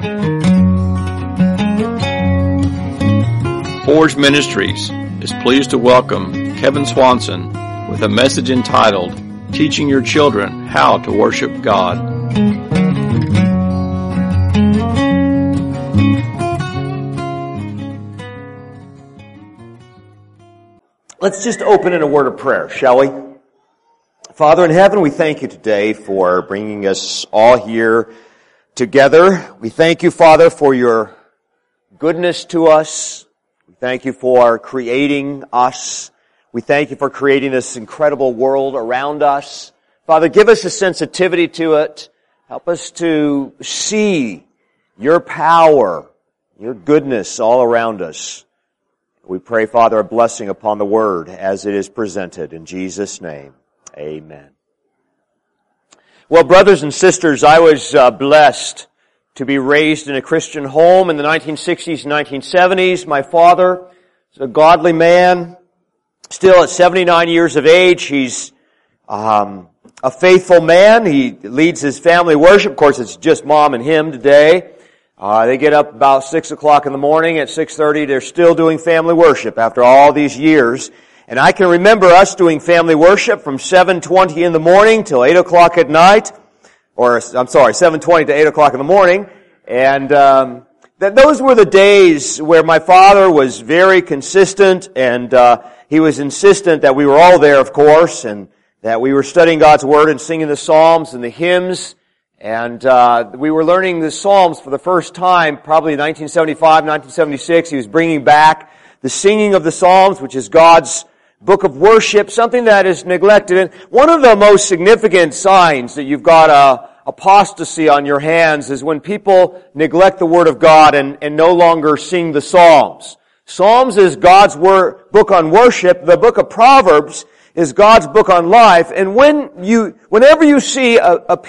Forge Ministries is pleased to welcome Kevin Swanson with a message entitled, Teaching Your Children How to Worship God. Let's just open in a word of prayer, shall we? Father in heaven, we thank you today for bringing us all here together. We thank you, Father, for your goodness to us. We thank you for creating us. We thank you for creating this incredible world around us. Father, give us a sensitivity to it. Help us to see your power, your goodness all around us. We pray, Father, a blessing upon the Word as it is presented. In Jesus' name, amen. Well, brothers and sisters, I was blessed to be raised in a Christian home in the 1960s and 1970s. My father is a godly man. Still at 79 years of age, he's a faithful man. He leads his family worship. Of course, it's just mom and him today. They get up about 6 o'clock in the morning. At 6:30, they're still doing family worship after all these years. And I can remember us doing family worship from 7:20 in the morning till 8 o'clock at night. 7:20 to 8 o'clock in the morning. And those were the days where my father was very consistent, and he was insistent that we were all there, of course, and that we were studying God's Word and singing the Psalms and the hymns. And we were learning the Psalms for the first time, probably in 1975, 1976. He was bringing back the singing of the Psalms, which is God's book of worship, something that is neglected. And one of the most significant signs that you've got apostasy on your hands is when people neglect the Word of God and no longer sing the Psalms. Psalms is God's book on worship. The book of Proverbs is God's book on life. And whenever you see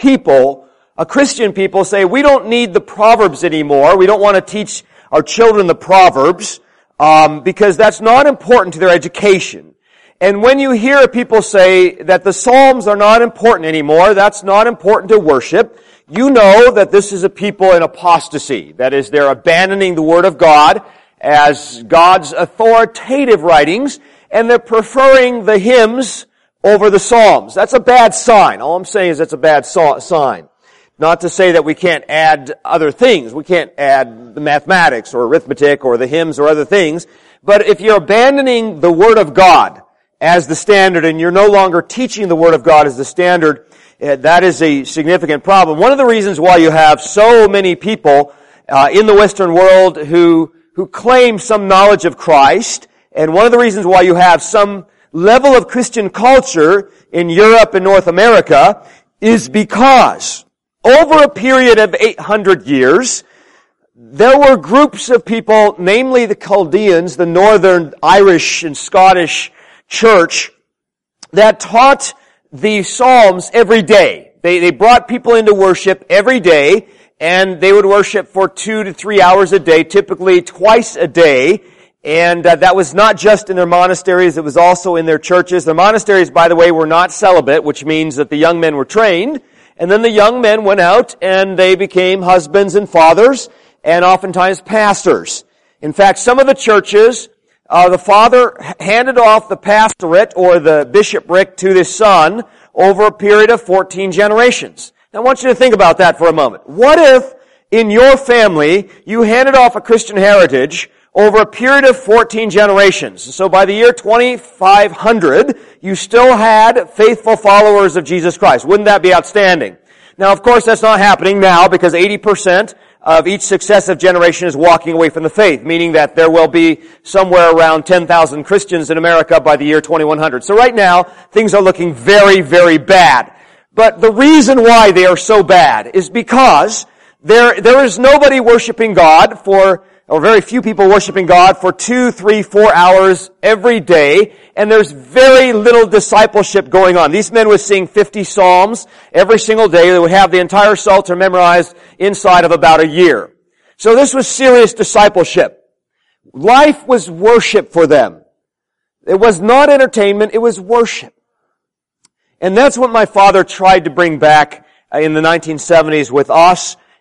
a Christian people say, we don't need the Proverbs anymore. We don't want to teach our children the Proverbs, because that's not important to their education. And when you hear people say that the Psalms are not important anymore, that's not important to worship, you know that this is a people in apostasy. That is, they're abandoning the Word of God as God's authoritative writings, and they're preferring the hymns over the Psalms. That's a bad sign. All I'm saying is that's a bad sign. Not to say that we can't add other things. We can't add the mathematics or arithmetic or the hymns or other things. But if you're abandoning the Word of God as the standard and you're no longer teaching the Word of God as the standard, that is a significant problem. One of the reasons why you have so many people in the Western world who claim some knowledge of Christ, and one of the reasons why you have some level of Christian culture in Europe and North America is because over a period of 800 years, there were groups of people, namely the Chaldeans, the Northern Irish and Scottish church, that taught the Psalms every day. They brought people into worship every day, and they would worship for 2 to 3 hours a day, typically twice a day. And that was not just in their monasteries, it was also in their churches. Their monasteries, by the way, were not celibate, which means that the young men were trained. And then the young men went out and they became husbands and fathers and oftentimes pastors. In fact, some of the churches, the father handed off the pastorate or the bishopric to his son over a period of 14 generations. Now I want you to think about that for a moment. What if in your family you handed off a Christian heritage over a period of 14 generations? So by the year 2500, you still had faithful followers of Jesus Christ. Wouldn't that be outstanding? Now, of course, that's not happening now because 80% of each successive generation is walking away from the faith, meaning that there will be somewhere around 10,000 Christians in America by the year 2100. So right now, things are looking very, very bad. But the reason why they are so bad is because there is nobody worshiping God or very few people worshiping God for 2, 3, 4 hours every day, and there's very little discipleship going on. These men would sing 50 psalms every single day. They would have the entire Psalter memorized inside of about a year. So this was serious discipleship. Life was worship for them. It was not entertainment, it was worship. And that's what my father tried to bring back in the 1970s with us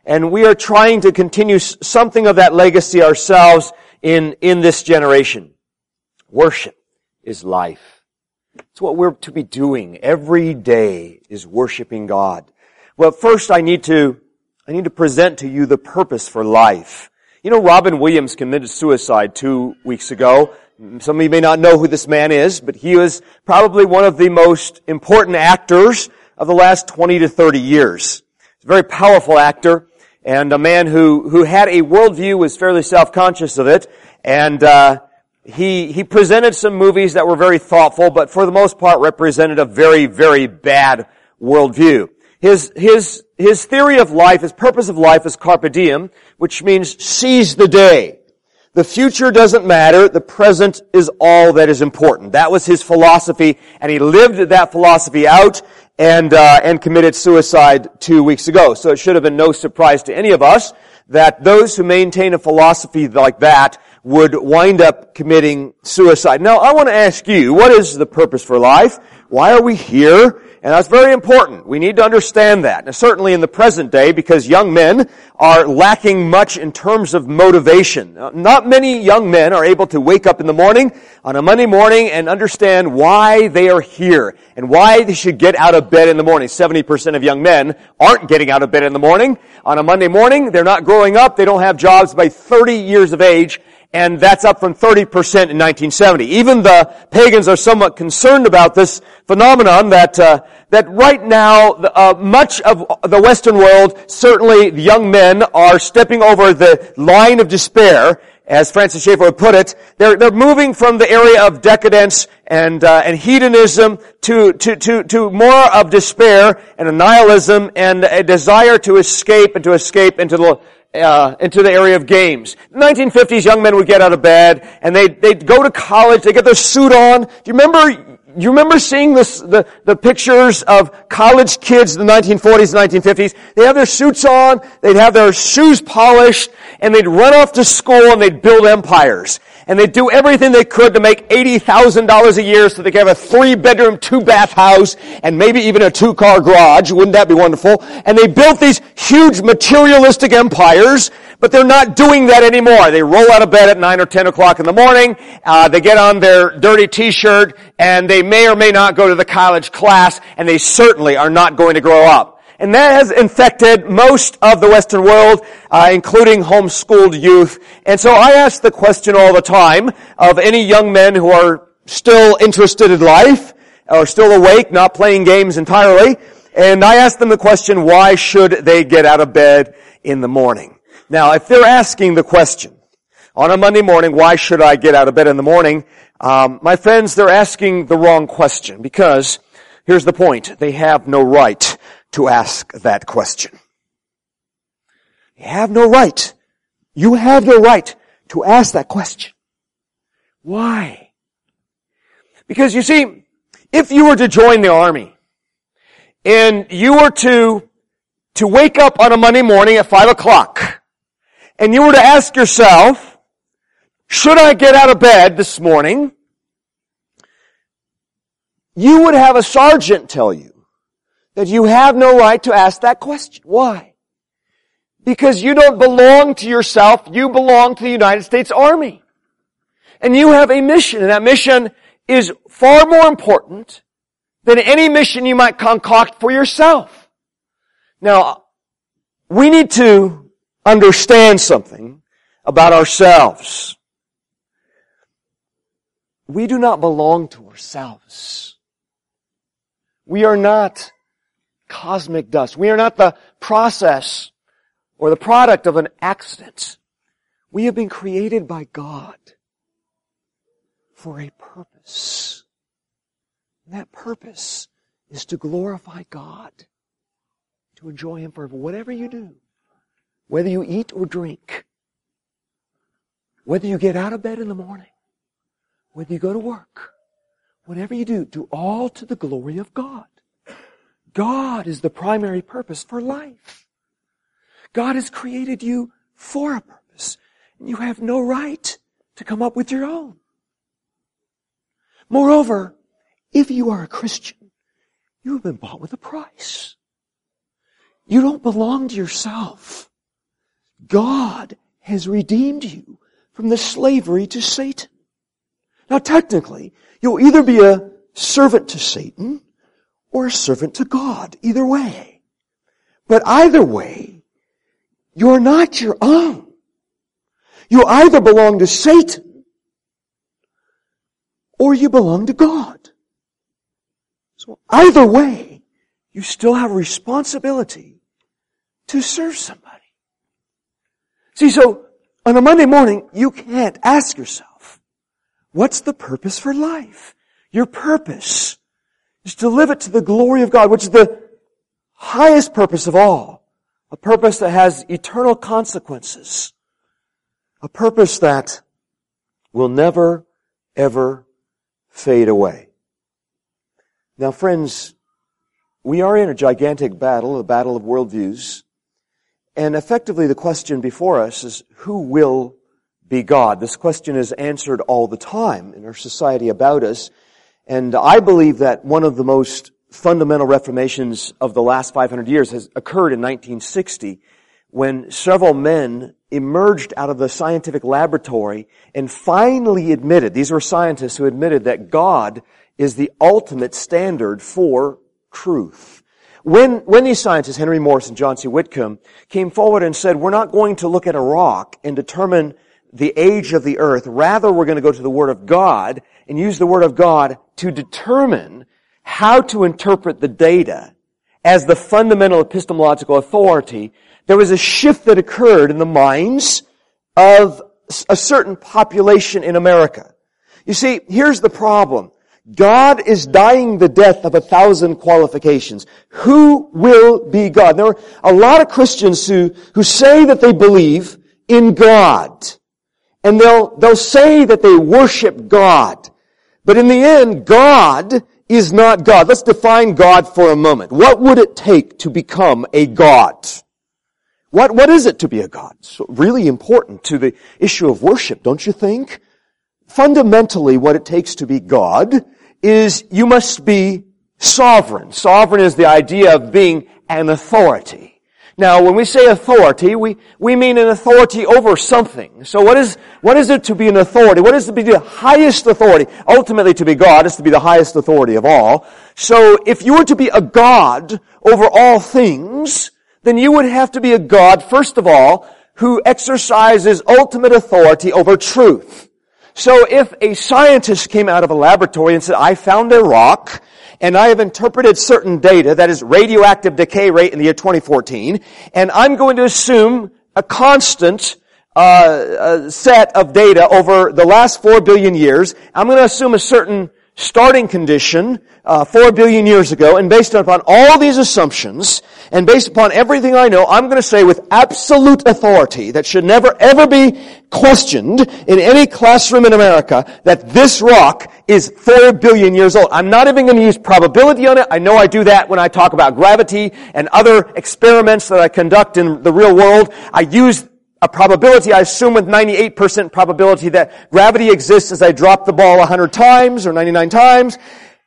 And we are trying to continue something of that legacy ourselves in this generation. Worship is life. It's what we're to be doing every day, is worshiping God. Well, first I need to present to you the purpose for life. You know, Robin Williams committed suicide 2 weeks ago. Some of you may not know who this man is, but he was probably one of the most important actors of the last 20 to 30 years. He's a very powerful actor, and a man who had a worldview, was fairly self-conscious of it, and he presented some movies that were very thoughtful, but for the most part represented a very, very bad worldview. His theory of life, his purpose of life is carpe diem, which means seize the day. The future doesn't matter. The present is all that is important. That was his philosophy, and he lived that philosophy out and committed suicide 2 weeks ago. So it should have been no surprise to any of us that those who maintain a philosophy like that would wind up committing suicide. Now, I want to ask you, what is the purpose for life? Why are we here? And that's very important. We need to understand that. Now, certainly in the present day, because young men are lacking much in terms of motivation. Not many young men are able to wake up in the morning, on a Monday morning, and understand why they are here and why they should get out of bed in the morning. 70% of young men aren't getting out of bed in the morning. On a Monday morning, they're not growing up. They don't have jobs by 30 years of age. And that's up from 30% in 1970. Even the pagans are somewhat concerned about this phenomenon that right now, much of the Western world, certainly the young men, are stepping over the line of despair, as Francis Schaeffer would put it. They're moving from the area of decadence and hedonism to more of despair and a nihilism and a desire to escape into the area of games. In the 1950s, young men would get out of bed and they'd go to college, they get their suit on. Do you remember seeing the pictures of college kids in the 1940s and 1950s? They have their suits on, they'd have their shoes polished, and they'd run off to school and they'd build empires. And they'd do everything they could to make $80,000 a year so they could have a 3-bedroom, 2-bath house and maybe even a 2-car garage. Wouldn't that be wonderful? And they built these huge materialistic empires, but they're not doing that anymore. They roll out of bed at 9 or 10 o'clock in the morning, they get on their dirty t-shirt, and they may or may not go to the college class, and they certainly are not going to grow up. And that has infected most of the Western world, including homeschooled youth. And so I ask the question all the time of any young men who are still interested in life, or still awake, not playing games entirely. And I ask them the question, why should they get out of bed in the morning? Now, if they're asking the question on a Monday morning, why should I get out of bed in the morning? My friends, they're asking the wrong question, because here's the point. They have no right to ask that question. You have no right. You have no right to ask that question. Why? Because you see, if you were to join the army, and you were to wake up on a Monday morning at 5 o'clock, and you were to ask yourself, should I get out of bed this morning? You would have a sergeant tell you that you have no right to ask that question. Why? Because you don't belong to yourself, you belong to the United States Army. And you have a mission, and that mission is far more important than any mission you might concoct for yourself. Now, we need to understand something about ourselves. We do not belong to ourselves. We are not cosmic dust. We are not the process or the product of an accident. We have been created by God for a purpose. And that purpose is to glorify God, to enjoy Him forever. Whatever you do, whether you eat or drink, whether you get out of bed in the morning, whether you go to work, whatever you do, do all to the glory of God. God is the primary purpose for life. God has created you for a purpose. And you have no right to come up with your own. Moreover, if you are a Christian, you have been bought with a price. You don't belong to yourself. God has redeemed you from the slavery to Satan. Now technically, you'll either be a servant to Satan or a servant to God, either way. But either way, you're not your own. You either belong to Satan or you belong to God. So either way, you still have a responsibility to serve somebody. See, so on a Monday morning, you can't ask yourself, what's the purpose for life? Your purpose is to live it to the glory of God, which is the highest purpose of all. A purpose that has eternal consequences. A purpose that will never, ever fade away. Now, friends, we are in a gigantic battle, a battle of worldviews. And effectively the question before us is, who will be God? This question is answered all the time in our society about us. And I believe that one of the most fundamental reformations of the last 500 years has occurred in 1960 when several men emerged out of the scientific laboratory and finally admitted, these were scientists who admitted that God is the ultimate standard for truth. When these scientists, Henry Morris and John C. Whitcomb, came forward and said, we're not going to look at a rock and determine the age of the earth, rather we're going to go to the Word of God and use the Word of God to determine how to interpret the data as the fundamental epistemological authority, there was a shift that occurred in the minds of a certain population in America. You see, here's the problem. God is dying the death of 1,000 qualifications. Who will be God? There are a lot of Christians who say that they believe in God. And they'll say that they worship God. But in the end, God is not God. Let's define God for a moment. What would it take to become a God? What is it to be a God? So really important to the issue of worship, don't you think? Fundamentally, what it takes to be God is you must be sovereign. Sovereign is the idea of being an authority. Now, when we say authority, we mean an authority over something. So what is it to be an authority? What is it to be the highest authority? Ultimately, to be God is to be the highest authority of all. So if you were to be a God over all things, then you would have to be a God, first of all, who exercises ultimate authority over truth. So if a scientist came out of a laboratory and said, I found a rock, and I have interpreted certain data, that is radioactive decay rate in the year 2014, and I'm going to assume a constant set of data over the last 4 billion years. I'm going to assume a certain starting condition 4 billion years ago, and based upon all these assumptions, and based upon everything I know, I'm going to say with absolute authority that should never ever be questioned in any classroom in America that this rock is 4 billion years old. I'm not even going to use probability on it. I know I do that when I talk about gravity and other experiments that I conduct in the real world. I use a probability, I assume with 98% probability that gravity exists as I drop the ball 100 times or 99 times.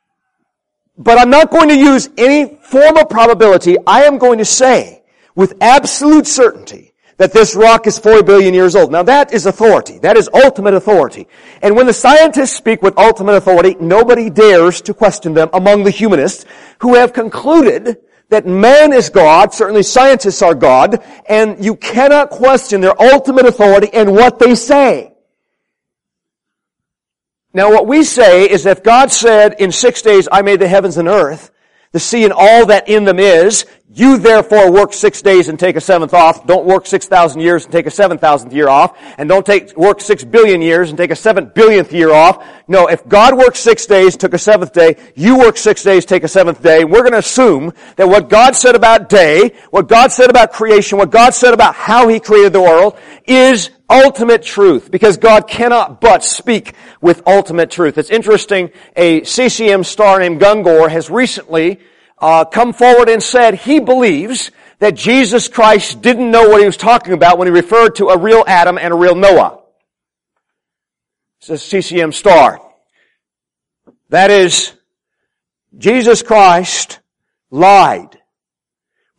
But I'm not going to use any form of probability. I am going to say with absolute certainty that this rock is 4 billion years old. Now that is authority. That is ultimate authority. And when the scientists speak with ultimate authority, nobody dares to question them among the humanists who have concluded that man is God, certainly scientists are God, and you cannot question their ultimate authority and what they say. Now what we say is if God said, in 6 days I made the heavens and earth, the sea and all that in them is, you therefore work 6 days and take a seventh off. Don't work 6,000 years and take a 7,000th year off. And don't work 6 billion years and take a 7 billionth year off. No, if God worked 6 days, took a seventh day, you work 6 days, take a seventh day, we're going to assume that what God said about day, what God said about creation, what God said about how He created the world is ultimate truth, because God cannot but speak with ultimate truth. It's interesting, a CCM star named Gungor has recently come forward and said he believes that Jesus Christ didn't know what He was talking about when He referred to a real Adam and a real Noah. It's a CCM star. That is, Jesus Christ lied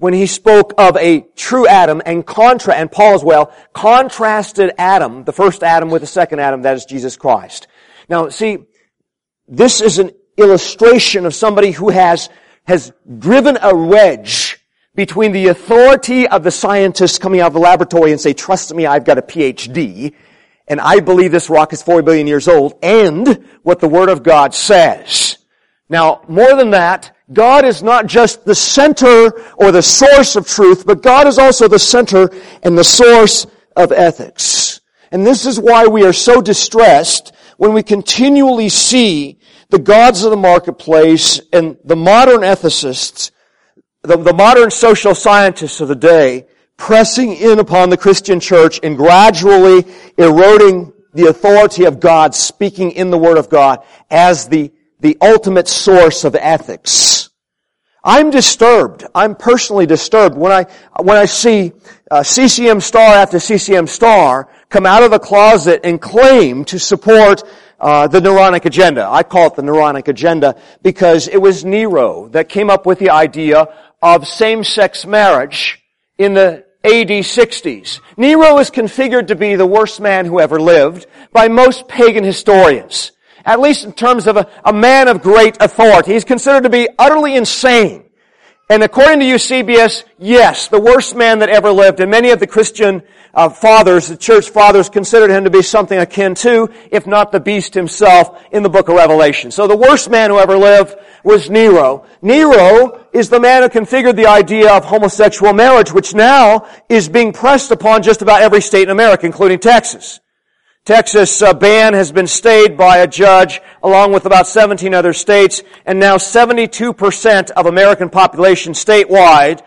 when he spoke of a true Adam and Paul as well, contrasted Adam, the first Adam, with the second Adam, that is Jesus Christ. Now, see, this is an illustration of somebody who has driven a wedge between the authority of the scientists coming out of the laboratory and say, trust me, I've got a PhD, and I believe this rock is 4 billion years old, and what the Word of God says. Now, more than that, God is not just the center or the source of truth, but God is also the center and the source of ethics. And this is why we are so distressed when we continually see the gods of the marketplace and the modern ethicists, the modern social scientists of the day, pressing in upon the Christian church and gradually eroding the authority of God, speaking in the Word of God as the ultimate source of ethics. I'm disturbed. I'm personally disturbed when I see CCM star after CCM star come out of the closet and claim to support the Neronic agenda. I call it the Neronic agenda because it was Nero that came up with the idea of same-sex marriage in the AD 60s. Nero is configured to be the worst man who ever lived by most pagan historians. At least in terms of a man of great authority. He's considered to be utterly insane. And according to Eusebius, yes, the worst man that ever lived. And many of the Christian fathers, the church fathers, considered him to be something akin to, if not the beast himself, in the book of Revelation. So the worst man who ever lived was Nero. Nero is the man who configured the idea of homosexual marriage, which now is being pressed upon just about every state in America, including Texas. Texas ban has been stayed by a judge along with about 17 other states, and now 72% of American population statewide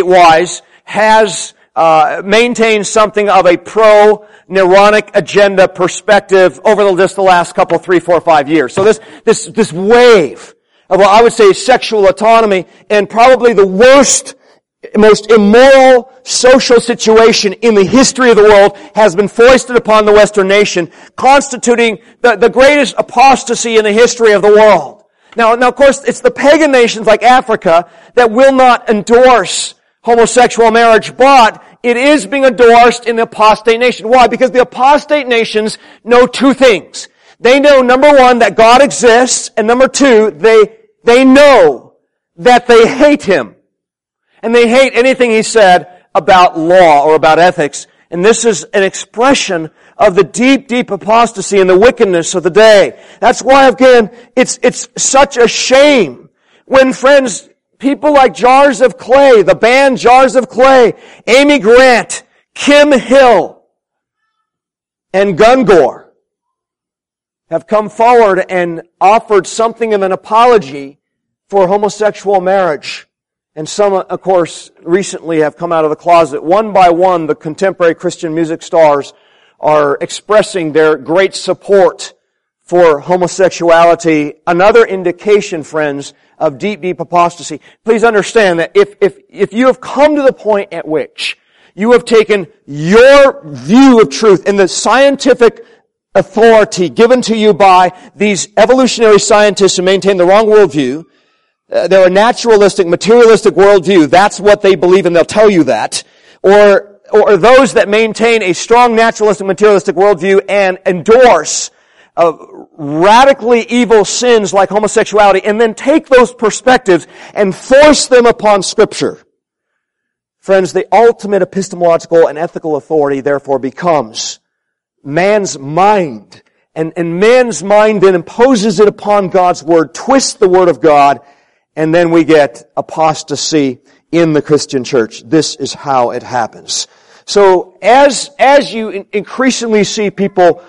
has maintained something of a pro-Neronic agenda perspective over just the last couple, 3, 4, 5 years. So this wave of what I would say sexual autonomy, and probably the worst, most immoral social situation in the history of the world has been foisted upon the Western nation, constituting the greatest apostasy in the history of the world. Now, of course, it's the pagan nations like Africa that will not endorse homosexual marriage, but it is being endorsed in the apostate nation. Why? Because the apostate nations know two things. They know, number one, that God exists, and number two, they know that they hate Him. And they hate anything He said about law or about ethics. And this is an expression of the deep, deep apostasy and the wickedness of the day. That's why, again, it's such a shame when, friends, people like Jars of Clay, the band Jars of Clay, Amy Grant, Kim Hill, and Gungor have come forward and offered something of an apology for homosexual marriage. And some, of course, recently have come out of the closet. One by one, the contemporary Christian music stars are expressing their great support for homosexuality. Another indication, friends, of deep, deep apostasy. Please understand that if you have come to the point at which you have taken your view of truth and the scientific authority given to you by these evolutionary scientists who maintain the wrong worldview, they're a naturalistic, materialistic worldview. That's what they believe, and they'll tell you that. Or those that maintain a strong naturalistic, materialistic worldview and endorse radically evil sins like homosexuality, and then take those perspectives and force them upon Scripture. Friends, the ultimate epistemological and ethical authority, therefore, becomes man's mind. And man's mind then imposes it upon God's Word, twists the Word of God, and then we get apostasy in the Christian church. This is how it happens. So as you increasingly see people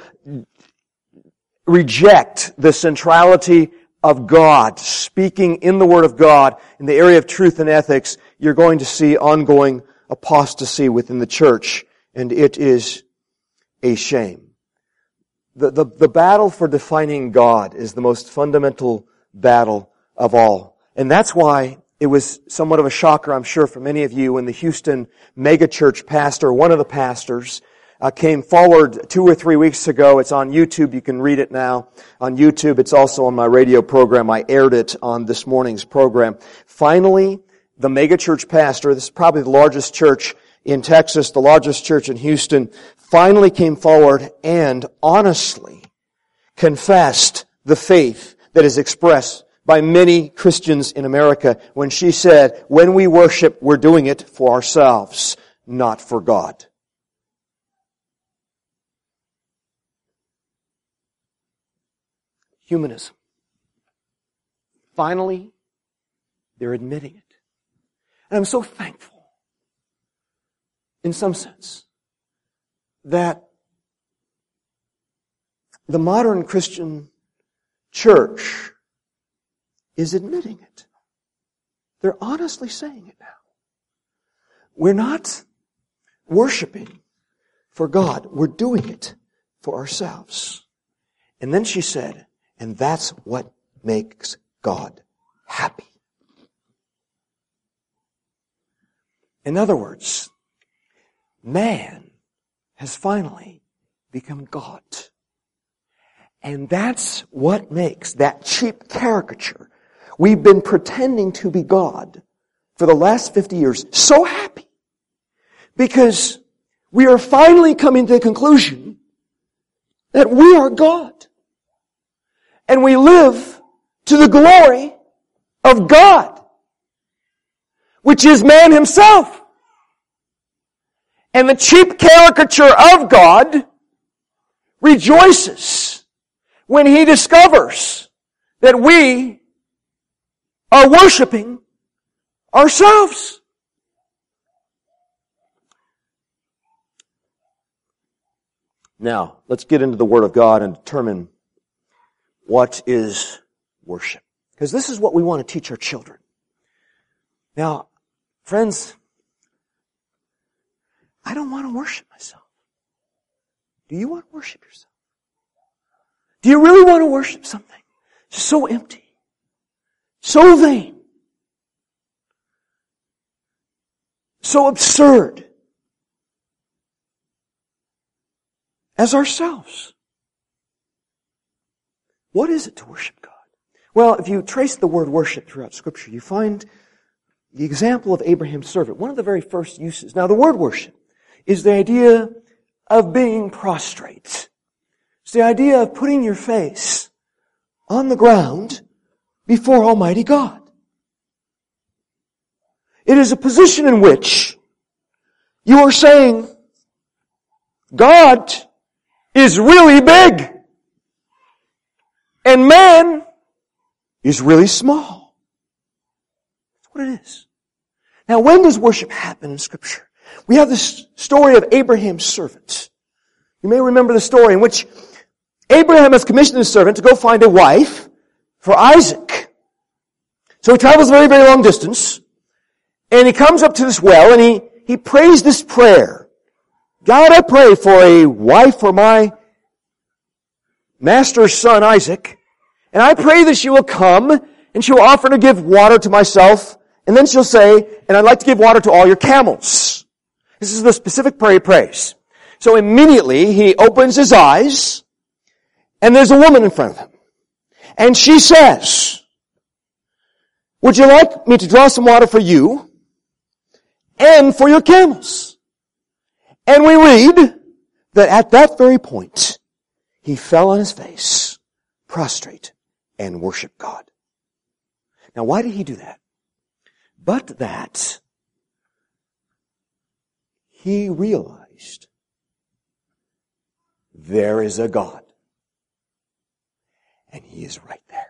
reject the centrality of God, speaking in the Word of God in the area of truth and ethics, you're going to see ongoing apostasy within the church, and it is a shame. The battle for defining God is the most fundamental battle of all. And that's why it was somewhat of a shocker, I'm sure, for many of you when the Houston megachurch pastor, one of the pastors, came forward 2 or 3 weeks ago. It's on YouTube. You can read it now on YouTube. It's also on my radio program. I aired it on this morning's program. Finally, the megachurch pastor, this is probably the largest church in Texas, the largest church in Houston, finally came forward and honestly confessed the faith that is expressed by many Christians in America when she said, when we worship, we're doing it for ourselves, not for God. Humanism. Finally, they're admitting it. And I'm so thankful, in some sense, that the modern Christian church is admitting it. They're honestly saying it now. We're not worshiping for God. We're doing it for ourselves. And then she said, and that's what makes God happy. In other words, man has finally become God. And that's what makes that cheap caricature we've been pretending to be God for the last 50 years so happy. Because we are finally coming to the conclusion that we are God. And we live to the glory of God, which is man himself. And the cheap caricature of God rejoices when he discovers that we are worshiping ourselves. Now, let's get into the Word of God and determine what is worship. Because this is what we want to teach our children. Now, friends, I don't want to worship myself. Do you want to worship yourself? Do you really want to worship something so empty, so vain, so absurd as ourselves? What is it to worship God? Well, if you trace the word worship throughout Scripture, you find the example of Abraham's servant, one of the very first uses. Now, the word worship is the idea of being prostrate. It's the idea of putting your face on the ground before Almighty God. It is a position in which you are saying, God is really big. And man is really small. That's what it is. Now, when does worship happen in Scripture? We have this story of Abraham's servant. You may remember the story in which Abraham has commissioned his servant to go find a wife for Isaac. So he travels a very, very long distance, and he comes up to this well, and he prays this prayer. God, I pray for a wife for my master's son, Isaac, and I pray that she will come, and she will offer to give water to myself, and then she'll say, and I'd like to give water to all your camels. This is the specific prayer he prays. So immediately he opens his eyes, and there's a woman in front of him. And she says, would you like me to draw some water for you and for your camels? And we read that at that very point, he fell on his face, prostrate, and worshiped God. Now, why did he do that? But that he realized there is a God. And he is right there.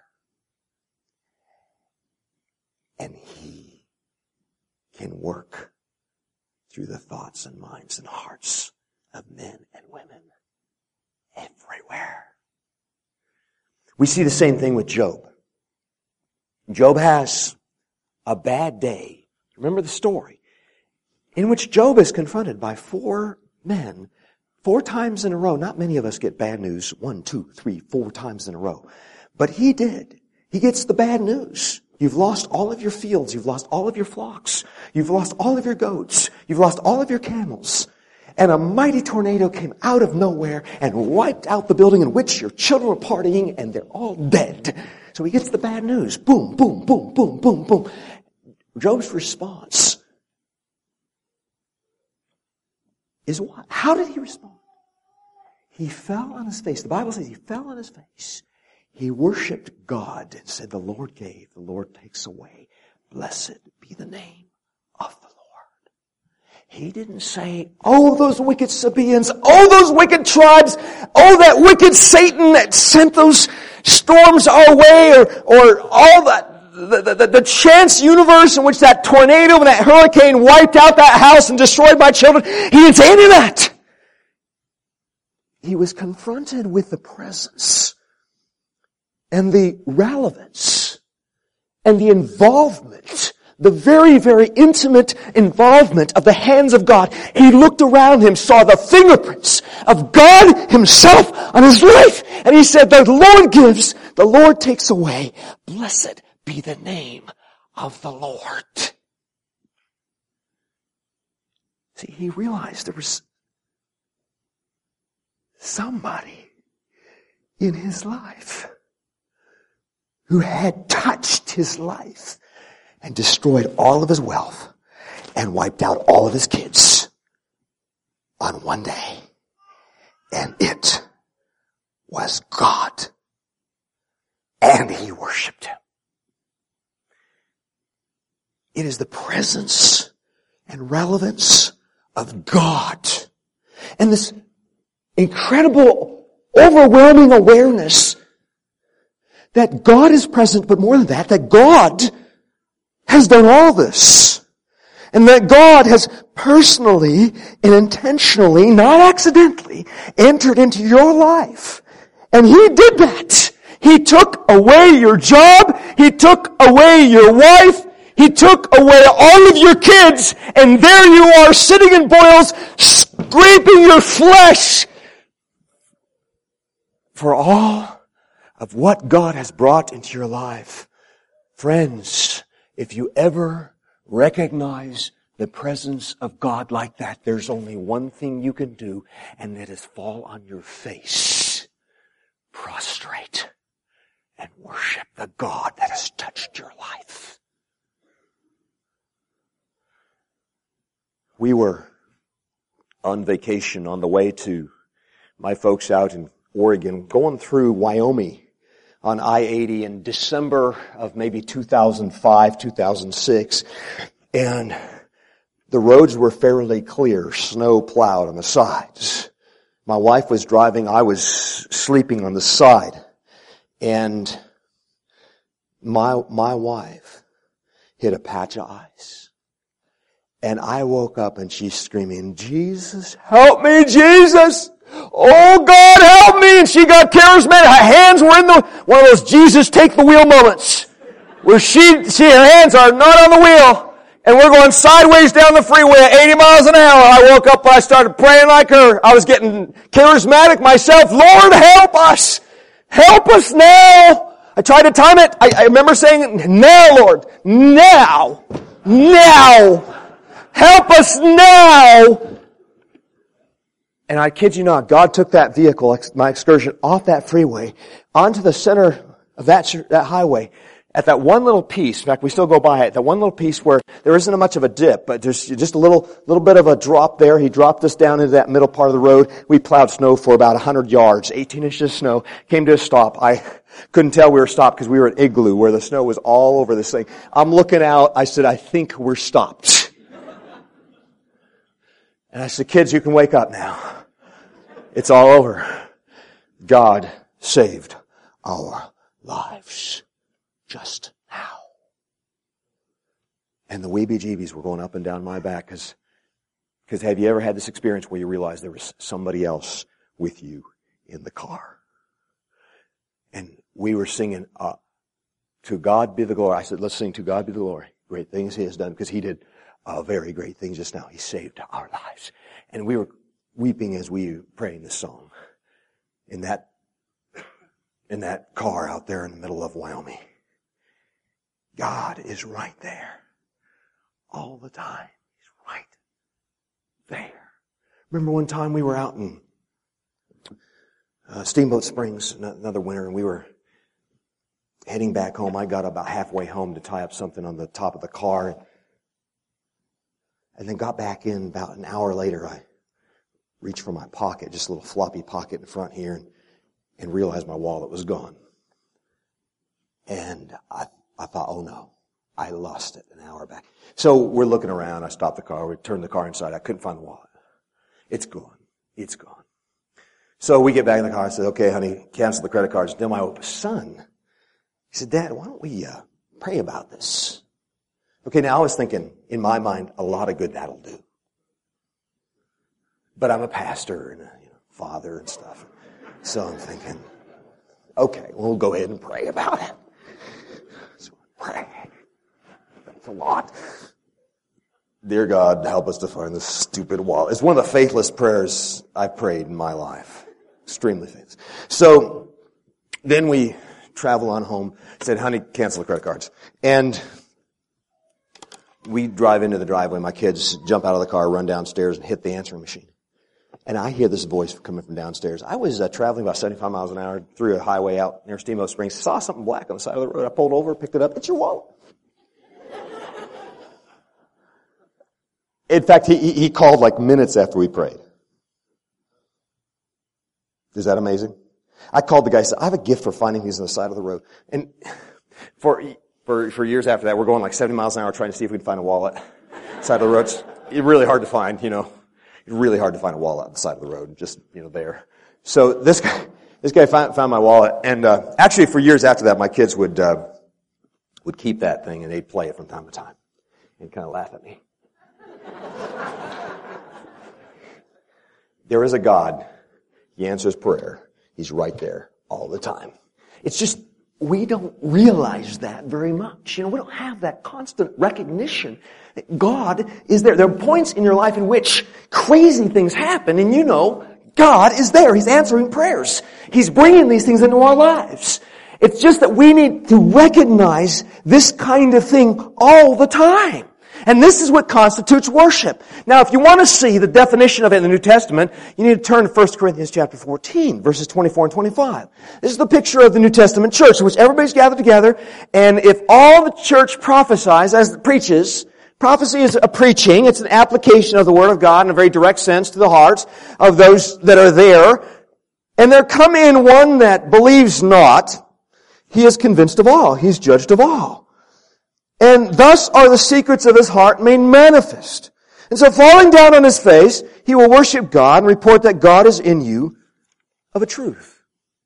And he can work through the thoughts and minds and hearts of men and women everywhere. We see the same thing with Job. Job has a bad day. Remember the story in which Job is confronted by 4 men 4 times in a row. Not many of us get bad news 1, 2, 3, 4 times in a row. But he did. He gets the bad news. You've lost all of your fields. You've lost all of your flocks. You've lost all of your goats. You've lost all of your camels. And a mighty tornado came out of nowhere and wiped out the building in which your children were partying, and they're all dead. So he gets the bad news. Boom, boom, boom, boom, boom, boom. Job's response is what? How did he respond? He fell on his face. The Bible says he fell on his face. He worshiped God and said, the Lord gave, the Lord takes away. Blessed be the name of the Lord. He didn't say, oh, those wicked Sabaeans, oh, those wicked tribes, oh, that wicked Satan that sent those storms our way, or all that, the chance universe in which that tornado and that hurricane wiped out that house and destroyed my children. He didn't say any of that. He was confronted with the presence and the relevance and the involvement, the very, very intimate involvement of the hands of God. He looked around him, saw the fingerprints of God Himself on his life, and he said, the Lord gives, the Lord takes away. Blessed be the name of the Lord. See, he realized there was somebody in his life who had touched his life and destroyed all of his wealth and wiped out all of his kids on one day. And it was God. And he worshiped Him. It is the presence and relevance of God. And this incredible, overwhelming awareness that God is present, but more than that, that God has done all this. And that God has personally and intentionally, not accidentally, entered into your life. And He did that. He took away your job. He took away your wife. He took away all of your kids. And there you are sitting in boils, scraping your flesh for all of what God has brought into your life. Friends, if you ever recognize the presence of God like that, there's only one thing you can do, and that is fall on your face, prostrate, and worship the God that has touched your life. We were on vacation on the way to my folks out in Oregon, going through Wyoming on I-80 in December of maybe 2005, 2006. And the roads were fairly clear, snow plowed on the sides. My wife was driving, I was sleeping on the side. And my wife hit a patch of ice. And I woke up and she's screaming, Jesus, help me, Jesus! Oh God, help me! And she got charismatic. Her hands were in one of those Jesus take the wheel moments. Where her hands are not on the wheel. And we're going sideways down the freeway at 80 miles an hour. I woke up and I started praying like her. I was getting charismatic myself. Lord, help us! Help us now! I tried to time it. I remember saying, now, Lord, now! Help us now! And I kid you not, God took that vehicle, my excursion, off that freeway, onto the center of that highway, at that one little piece. In fact, we still go by it, that one little piece where there isn't much of a dip, but there's just a little bit of a drop there. He dropped us down into that middle part of the road. We plowed snow for about 100 yards, 18 inches of snow, came to a stop. I couldn't tell we were stopped because we were at Igloo where the snow was all over this thing. I'm looking out, I said, I think we're stopped. And I said, kids, you can wake up now. It's all over. God saved our lives just now. And the weebie-jeebies were going up and down my back because have you ever had this experience where you realize there was somebody else with you in the car? And we were singing, To God be the glory. I said, let's sing To God be the glory. Great things He has done, because He did a very great thing just now. He saved our lives. And we were weeping as we praying this song in that car out there in the middle of Wyoming. God is right there all the time. He's right there. Remember one time we were out in Steamboat Springs another winter, and we were heading back home. I got about halfway home to tie up something on the top of the car. And then got back in about an hour later. I reached for my pocket, just a little floppy pocket in front here, and realized my wallet was gone. And I thought, oh no, I lost it an hour back. So we're looking around. I stopped the car. We turned the car inside. I couldn't find the wallet. It's gone. It's gone. So we get back in the car. I said, okay, honey, cancel the credit cards. Then my son, he said, Dad, why don't we pray about this? Okay, now I was thinking, in my mind, a lot of good that'll do. But I'm a pastor and a father and stuff. So I'm thinking, okay, we'll go ahead and pray about it. So pray. That's a lot. Dear God, help us to find this stupid wallet. It's one of the faithless prayers I've prayed in my life. Extremely faithless. So then we travel on home. Said, honey, cancel the credit cards. And we drive into the driveway. My kids jump out of the car, run downstairs, and hit the answering machine. And I hear this voice coming from downstairs. I was traveling about 75 miles an hour through a highway out near Steamboat Springs. Saw something black on the side of the road. I pulled over, picked it up. It's your wallet. In fact, he called like minutes after we prayed. Is that amazing? I called the guy and said, I have a gift for finding these on the side of the road. And for years after that, we're going like 70 miles an hour trying to see if we can find a wallet on the side of the road. It's really hard to find, It's really hard to find a wallet on the side of the road, just, there. So this guy found my wallet. And actually for years after that, my kids would keep that thing and they'd play it from time to time and kind of laugh at me. There is a God. He answers prayer. He's right there all the time. It's just, we don't realize that very much. We don't have that constant recognition that God is there. There are points in your life in which crazy things happen and God is there. He's answering prayers. He's bringing these things into our lives. It's just that we need to recognize this kind of thing all the time. And this is what constitutes worship. Now, if you want to see the definition of it in the New Testament, you need to turn to 1 Corinthians chapter 14, verses 24 and 25. This is the picture of the New Testament church in which everybody's gathered together, and if all the church prophesies as it preaches, prophecy is a preaching, it's an application of the Word of God in a very direct sense to the hearts of those that are there, and there come in one that believes not, he is convinced of all, he's judged of all. And thus are the secrets of his heart made manifest. And so falling down on his face, he will worship God and report that God is in you of a truth.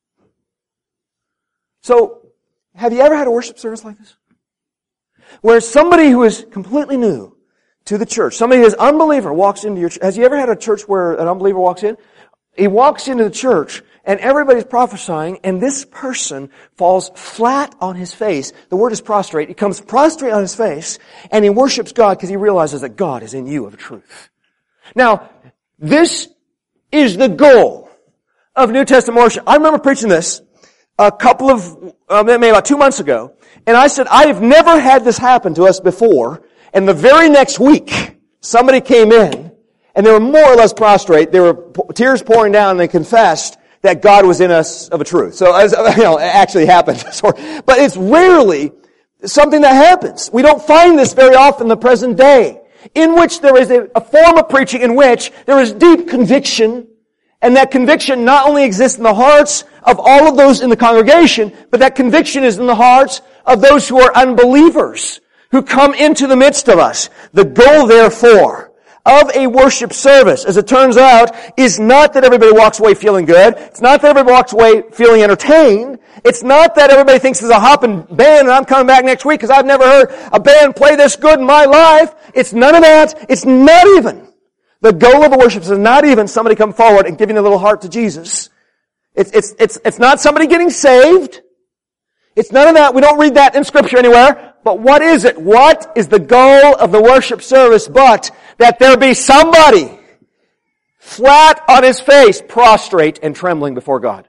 So, have you ever had a worship service like this? Where somebody who is completely new to the church, somebody who is an unbeliever walks into your church. Has you ever had a church where an unbeliever walks in? He walks into the church and everybody's prophesying and this person falls flat on his face. The word is prostrate. He comes prostrate on his face and he worships God because he realizes that God is in you of truth. Now, this is the goal of New Testament worship. I remember preaching this a couple of, maybe about 2 months ago. And I said, I have never had this happen to us before. And the very next week, somebody came in and they were more or less prostrate. They were tears pouring down and they confessed that God was in us of a truth. So, it actually happened. But it's rarely something that happens. We don't find this very often in the present day, in which there is a form of preaching in which there is deep conviction, and that conviction not only exists in the hearts of all of those in the congregation, but that conviction is in the hearts of those who are unbelievers, who come into the midst of us. The goal, therefore, of a worship service, as it turns out, is not that everybody walks away feeling good. It's not that everybody walks away feeling entertained. It's not that everybody thinks there's a hopping band and I'm coming back next week because I've never heard a band play this good in my life. It's none of that. It's not even. The goal of a worship is not even somebody come forward and giving a little heart to Jesus. It's not somebody getting saved. It's none of that. We don't read that in Scripture anywhere. But what is it? What is the goal of the worship service but that there be somebody flat on his face, prostrate and trembling before God?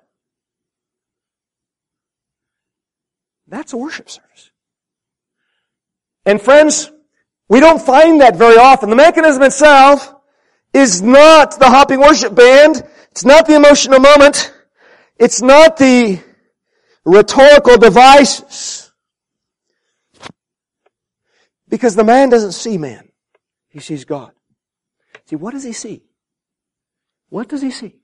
That's a worship service. And friends, we don't find that very often. The mechanism itself is not the hopping worship band. It's not the emotional moment. It's not the rhetorical devices. Because the man doesn't see man. He sees God. See, what does he see? What does he see?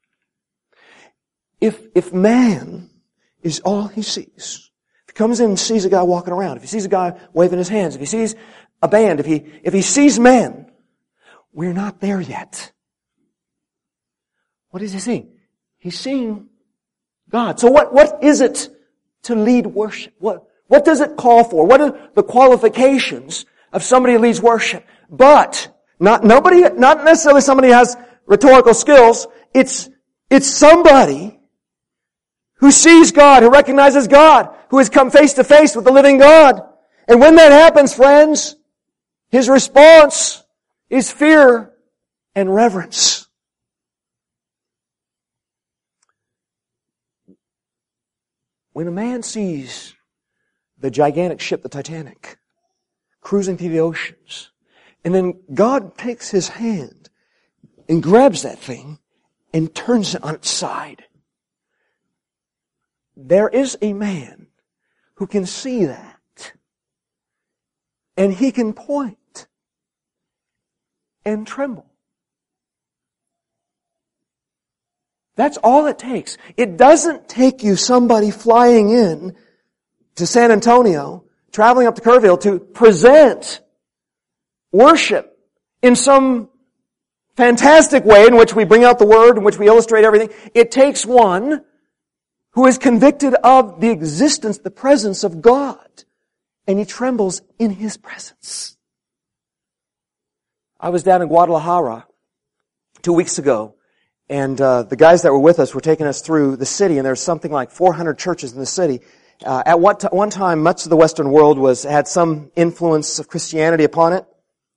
If man is all he sees, if he comes in and sees a guy walking around, if he sees a guy waving his hands, if he sees a band, if he sees man, we're not there yet. What is he seeing? He's seeing God. So what is it to lead worship? What does it call for? What are the qualifications of somebody who leads worship? But not necessarily somebody who has rhetorical skills. It's somebody who sees God, who recognizes God, who has come face to face with the living God. And when that happens, friends, his response is fear and reverence. When a man sees the gigantic ship, the Titanic, cruising through the oceans, and then God takes his hand and grabs that thing and turns it on its side, there is a man who can see that, and he can point and tremble. That's all it takes. It doesn't take you somebody flying in to San Antonio, traveling up to Kerrville to present worship in some fantastic way in which we bring out the Word, in which we illustrate everything. It takes one who is convicted of the existence, the presence of God, and he trembles in His presence. I was down in Guadalajara 2 weeks ago, and the guys that were with us were taking us through the city, and there's something like 400 churches in the city. At one time, much of the Western world had some influence of Christianity upon it.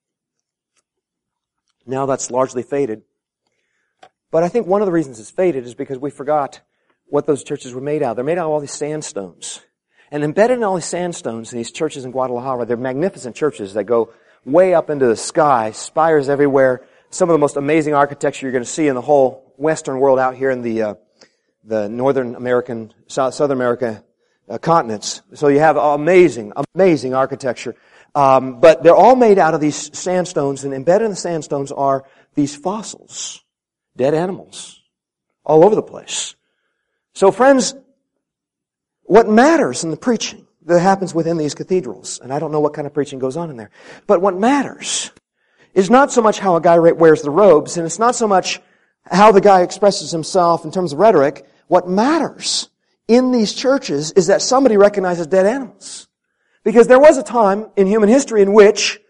Now that's largely faded. But I think one of the reasons it's faded is because we forgot what those churches were made out of. They're made out of all these sandstones. And embedded in all these sandstones in these churches in Guadalajara, they're magnificent churches that go way up into the sky, spires everywhere. Some of the most amazing architecture you're going to see in the whole Western world out here in the Northern American, Southern America continents. So you have amazing architecture. But they're all made out of these sandstones, and embedded in the sandstones are these fossils, dead animals, all over the place. So friends, what matters in the preaching that happens within these cathedrals, and I don't know what kind of preaching goes on in there, but what matters is not so much how a guy wears the robes, and it's not so much how the guy expresses himself in terms of rhetoric. What matters in these churches is that somebody recognizes dead animals. Because there was a time in human history in which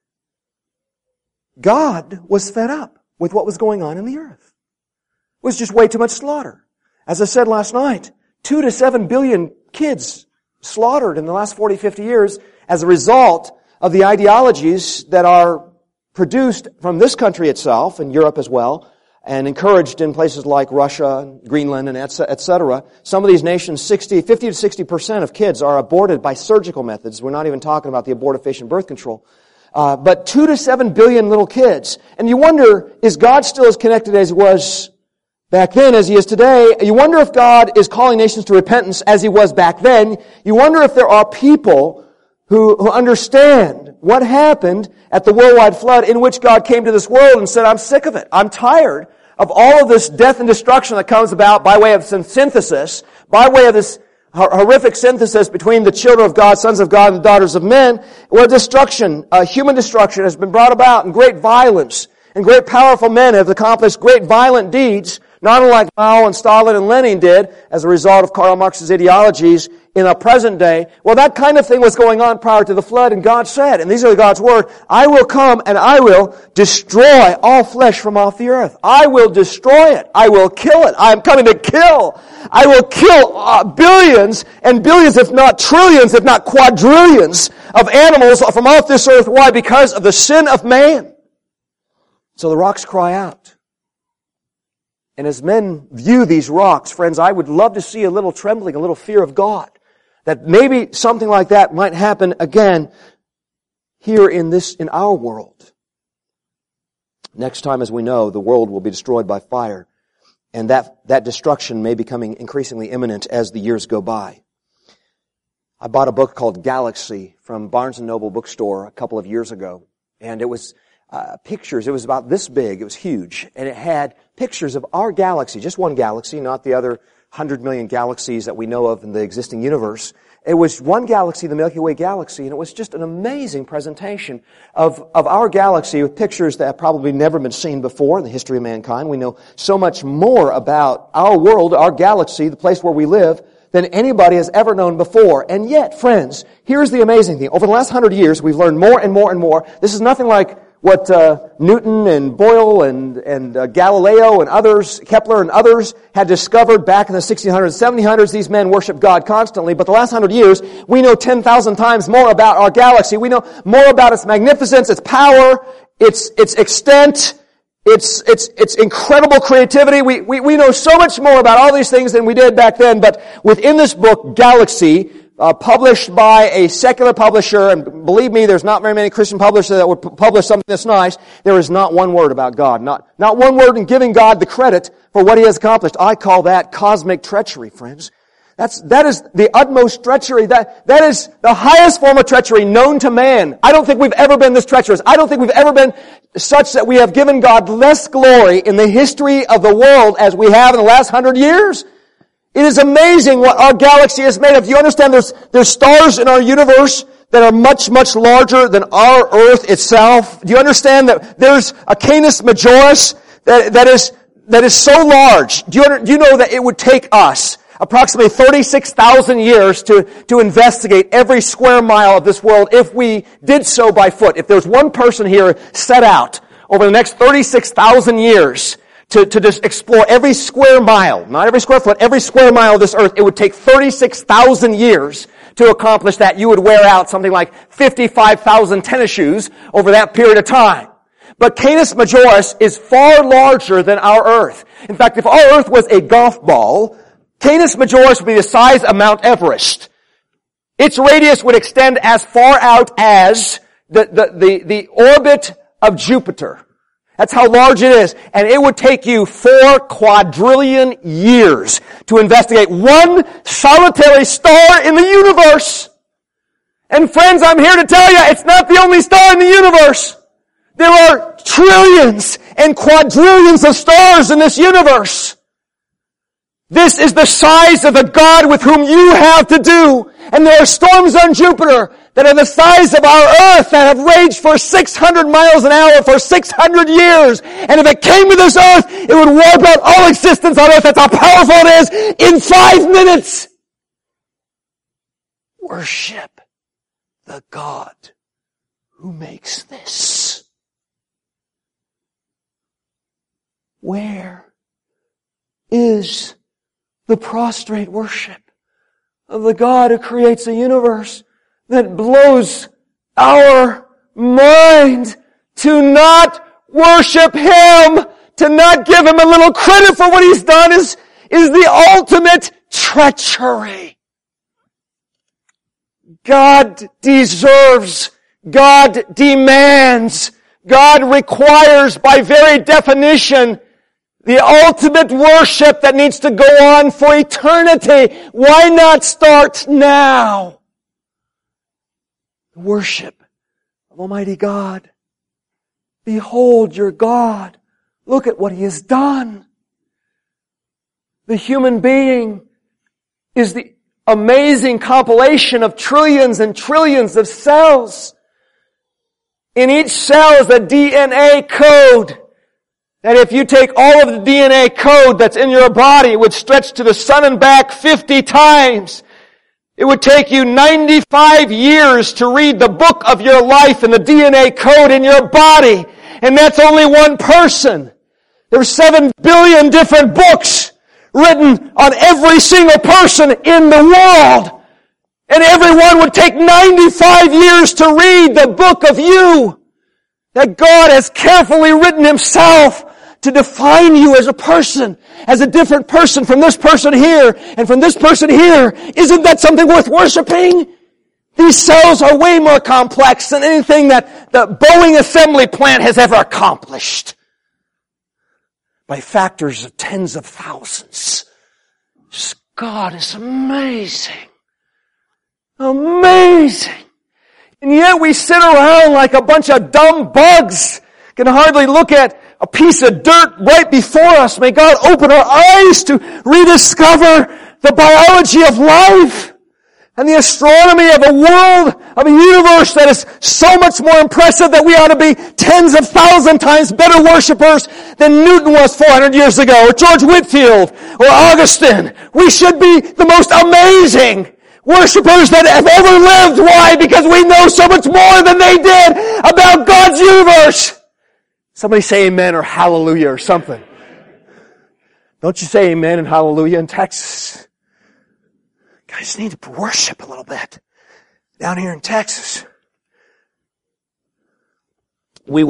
God was fed up with what was going on in the earth. It was just way too much slaughter. As I said last night, 2 to 7 billion kids slaughtered in the last 40, 50 years as a result of the ideologies that are produced from this country itself and Europe as well, and encouraged in places like Russia, Greenland, and etc. Some of these nations, 50 to 60% of kids are aborted by surgical methods. We're not even talking about the abortifacient birth control. But 2 to 7 billion little kids. And you wonder, is God still as connected as He was back then as He is today? You wonder if God is calling nations to repentance as He was back then. You wonder if there are people who understand what happened at the worldwide flood in which God came to this world and said, I'm sick of it. I'm tired of all of this death and destruction that comes about by way of some synthesis, by way of this horrific synthesis between the children of God, sons of God, and the daughters of men, where destruction, human destruction has been brought about, and great violence, and great powerful men have accomplished great violent deeds, not unlike Mao and Stalin and Lenin did as a result of Karl Marx's ideologies in the present day. Well, that kind of thing was going on prior to the flood, and God said, and these are God's word, I will come and I will destroy all flesh from off the earth. I will destroy it. I will kill it. I am coming to kill. I will kill billions and billions, if not trillions, if not quadrillions of animals from off this earth. Why? Because of the sin of man. So the rocks cry out. And as men view these rocks, friends, I would love to see a little trembling, a little fear of God. That maybe something like that might happen again here in our world. Next time, as we know, the world will be destroyed by fire. And that destruction may be becoming increasingly imminent as the years go by. I bought a book called Galaxy from Barnes & Noble bookstore a couple of years ago. And it was pictures. It was about this big. It was huge. And it had pictures of our galaxy, just one galaxy, not the other 100 million galaxies that we know of in the existing universe. It was one galaxy, the Milky Way galaxy, and it was just an amazing presentation of our galaxy with pictures that have probably never been seen before in the history of mankind. We know so much more about our world, our galaxy, the place where we live, than anybody has ever known before. And yet, friends, here's the amazing thing. Over the last 100 years, we've learned more and more and more. This is nothing like what Newton and Boyle and Galileo and others, Kepler and others had discovered back in the 1600s, 1700s. These men worshiped God constantly. But the last 100 years, we know 10,000 times more about our galaxy. We know more about its magnificence, its power, its extent, its incredible creativity. We know so much more about all these things than we did back then. But within this book, Galaxy, published by a secular publisher, and believe me, there's not very many Christian publishers that would publish something this nice. There is not one word about God. Not one word in giving God the credit for what He has accomplished. I call that cosmic treachery, friends. That is the utmost treachery. That is the highest form of treachery known to man. I don't think we've ever been this treacherous. I don't think we've ever been such that we have given God less glory in the history of the world as we have in the last 100 years. It is amazing what our galaxy is made of. Do you understand there's stars in our universe that are much, much larger than our Earth itself? Do you understand that there's a Canis Majoris that is so large? Do you know that it would take us approximately 36,000 years to investigate every square mile of this world if we did so by foot? If there's one person here set out over the next 36,000 years to just explore every square mile, not every square foot, every square mile of this earth, it would take 36,000 years to accomplish that. You would wear out something like 55,000 tennis shoes over that period of time. But Canis Majoris is far larger than our earth. In fact, if our earth was a golf ball, Canis Majoris would be the size of Mount Everest. Its radius would extend as far out as the orbit of Jupiter. That's how large it is. And it would take you 4 quadrillion years to investigate one solitary star in the universe. And friends, I'm here to tell you, it's not the only star in the universe. There are trillions and quadrillions of stars in this universe. This is the size of the God with whom you have to do. And there are storms on Jupiter that are the size of our earth that have raged for 600 miles an hour for 600 years. And if it came to this earth, it would wipe out all existence on earth. That's how powerful it is in 5 minutes. Worship the God who makes this. Where is the prostrate worship of the God who creates a universe that blows our mind? To not worship Him, to not give Him a little credit for what He's done is the ultimate treachery. God deserves, God demands, God requires by very definition the ultimate worship that needs to go on for eternity. Why not start now? The worship of Almighty God. Behold your God. Look at what He has done. The human being is the amazing compilation of trillions and trillions of cells. In each cell is a DNA code. That if you take all of the DNA code that's in your body, it would stretch to the sun and back 50 times. It would take you 95 years to read the book of your life and the DNA code in your body. And that's only one person. There's 7 billion different books written on every single person in the world. And everyone would take 95 years to read the book of you. That God has carefully written Himself to define you as a person, as a different person from this person here and from this person here. Isn't that something worth worshiping? These cells are way more complex than anything that the Boeing assembly plant has ever accomplished. by factors of tens of thousands. God is amazing. Amazing. And yet we sit around like a bunch of dumb bugs, can hardly look at a piece of dirt right before us. May God open our eyes to rediscover the biology of life and the astronomy of a world, of a universe that is so much more impressive that we ought to be tens of thousand times better worshipers than Newton was 400 years ago, or George Whitefield, or Augustine. We should be the most amazing worshipers that have ever lived. Why? Because we know so much more than they did about God's universe. Somebody say amen or hallelujah or something. Don't you say amen and hallelujah in Texas? Guys need to worship a little bit down here in Texas. My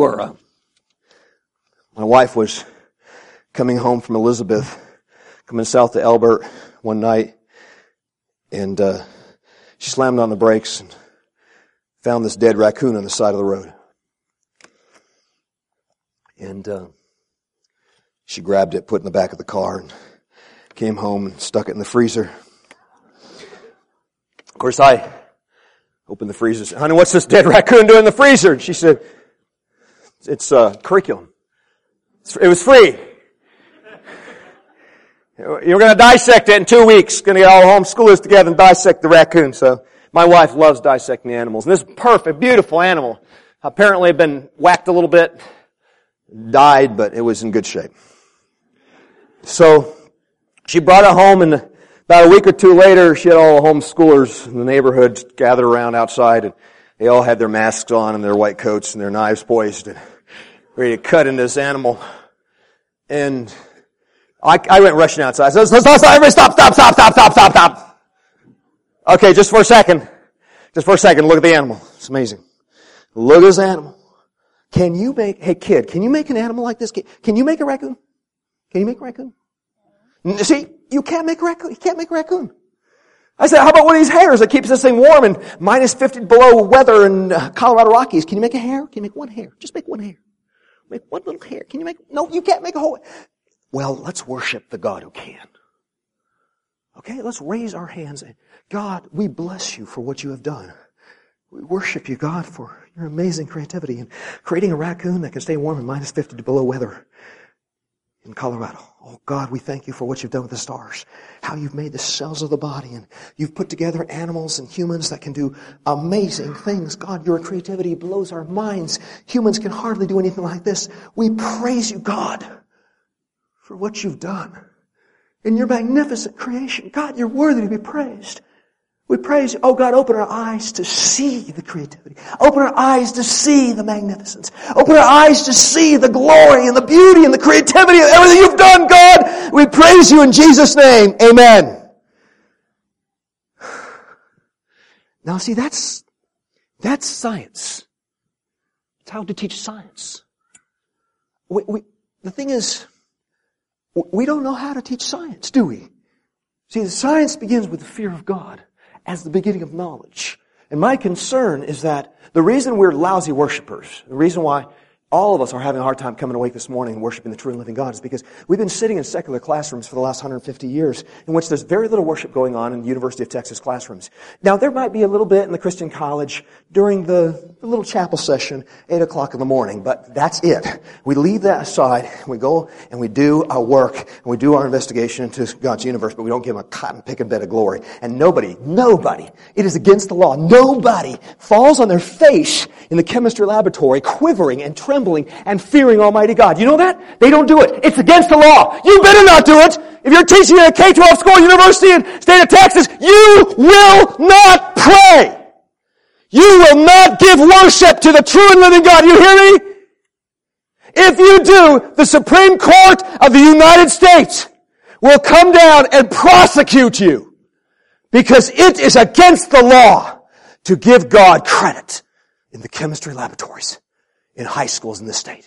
wife was coming home from Elizabeth, coming south to Elbert one night, and she slammed on the brakes and found this dead raccoon on the side of the road. And she grabbed it, put it in the back of the car, and came home and stuck it in the freezer. Of course, I opened the freezer and said, "Honey, what's this dead raccoon doing in the freezer?" And she said, "It's curriculum. It was free. You're going to dissect it in 2 weeks. Going to get all the homeschoolers together and dissect the raccoon." So my wife loves dissecting animals. And this perfect, beautiful animal apparently had been whacked a little bit, died, but it was in good shape. So she brought it home, and about a week or two later, she had all the homeschoolers in the neighborhood gathered around outside, and they all had their masks on and their white coats and their knives poised and ready to cut into this animal. And I went rushing outside. I said, "Everybody stop. Okay, just for a second. Look at the animal. It's amazing. Look at this animal. Hey kid, can you make an animal like this? Can you make a raccoon? Can you make a raccoon? See, you can't make a raccoon. You can't make a raccoon." I said, "How about one of these hares that keeps this thing warm in minus 50 below weather in Colorado Rockies? Can you make a hare? Can you make one hair? Just make one hair. Make one little hair. Can you make, no, you can't make a whole." Well, let's worship the God who can. Okay, let's raise our hands. God, we bless you for what you have done. We worship you, God, for your amazing creativity in creating a raccoon that can stay warm in minus 50 below weather in Colorado. Oh, God, we thank you for what you've done with the stars, how you've made the cells of the body, and you've put together animals and humans that can do amazing things. God, your creativity blows our minds. Humans can hardly do anything like this. We praise you, God, for what you've done in your magnificent creation. God, you're worthy to be praised. We praise you. Oh God, open our eyes to see the creativity. Open our eyes to see the magnificence. Open our eyes to see the glory and the beauty and the creativity of everything you've done, God. We praise you in Jesus' name. Amen. Now see, that's science. It's how to teach science. The thing is, we don't know how to teach science, do we? See, the science begins with the fear of God as the beginning of knowledge. And my concern is that the reason we're lousy worshipers, the reason why all of us are having a hard time coming awake this morning and worshiping the true and living God is because we've been sitting in secular classrooms for the last 150 years in which there's very little worship going on in the University of Texas classrooms. Now, there might be a little bit in the Christian college during the little chapel session, 8 o'clock in the morning, but that's it. We leave that aside, we go and we do our work, and we do our investigation into God's universe, but we don't give him a cotton-picking bed of glory. And nobody, it is against the law, nobody falls on their face in the chemistry laboratory quivering and trembling and fearing Almighty God. You know that? They don't do it. It's against the law. You better not do it. If you're teaching at a K-12 school, university in the state of Texas, you will not pray. You will not give worship to the true and living God. You hear me? If you do, the Supreme Court of the United States will come down and prosecute you because it is against the law to give God credit in the chemistry laboratories in high schools in this state.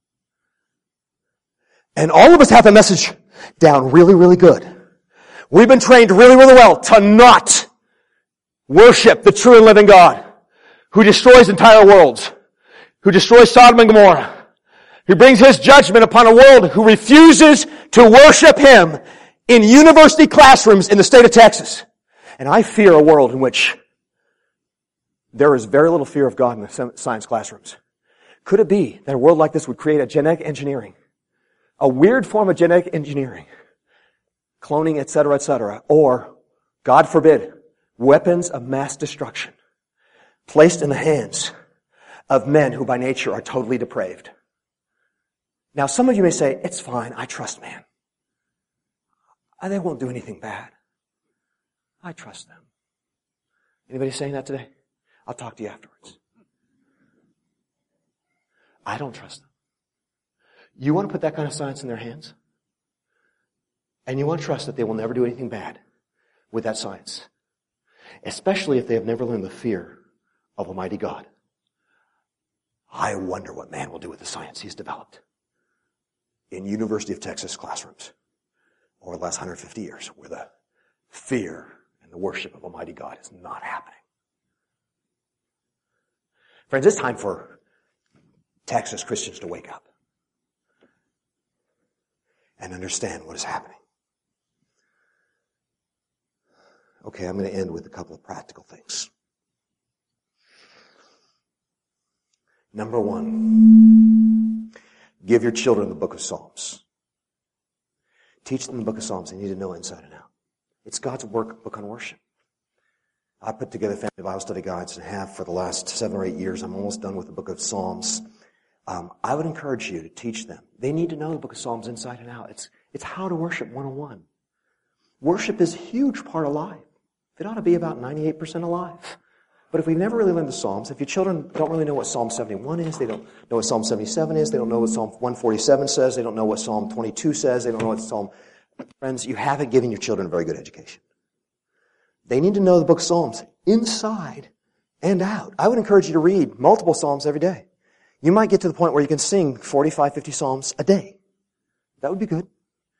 And all of us have the message down really, really good. We've been trained really, really well to not worship the true and living God who destroys entire worlds, who destroys Sodom and Gomorrah, He brings His judgment upon a world who refuses to worship Him in university classrooms in the state of Texas. And I fear a world in which there is very little fear of God in the science classrooms. Could it be that a world like this would create a genetic engineering, a weird form of genetic engineering, cloning, etc., or, God forbid, weapons of mass destruction placed in the hands of men who by nature are totally depraved? Now, some of you may say, it's fine, I trust man. They won't do anything bad. I trust them. Anybody saying that today? I'll talk to you afterwards. I don't trust them. You want to put that kind of science in their hands? And you want to trust that they will never do anything bad with that science. Especially if they have never learned the fear of Almighty God. I wonder what man will do with the science he's developed in University of Texas classrooms over the last 150 years, where the fear and the worship of Almighty God is not happening. Friends, it's time for Texas Christians to wake up and understand what is happening. Okay, I'm going to end with a couple of practical things. Number one, give your children the book of Psalms. Teach them the book of Psalms. They need to know inside and out. It's God's book on worship. I put together family Bible study guides and have for the last 7 or 8 years. I'm almost done with the book of Psalms. I would encourage you to teach them. They need to know the book of Psalms inside and out. It's how to worship 101. Worship is a huge part of life. It ought to be about 98% of life. But if we've never really learned the Psalms, if your children don't really know what Psalm 71 is, they don't know what Psalm 77 is, they don't know what Psalm 147 says, they don't know what Psalm 22 says, they don't know what Psalm... Friends, you haven't given your children a very good education. They need to know the book of Psalms inside and out. I would encourage you to read multiple Psalms every day. You might get to the point where you can sing 45, 50 Psalms a day. That would be good.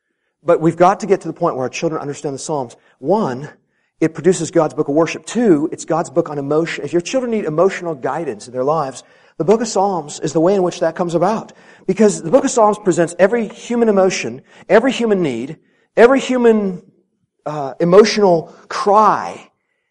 But we've got to get to the point where our children understand the Psalms. One, it produces God's book of worship. Two, it's God's book on emotion. If your children need emotional guidance in their lives, the book of Psalms is the way in which that comes about. Because the book of Psalms presents every human emotion, every human need, every human emotional cry.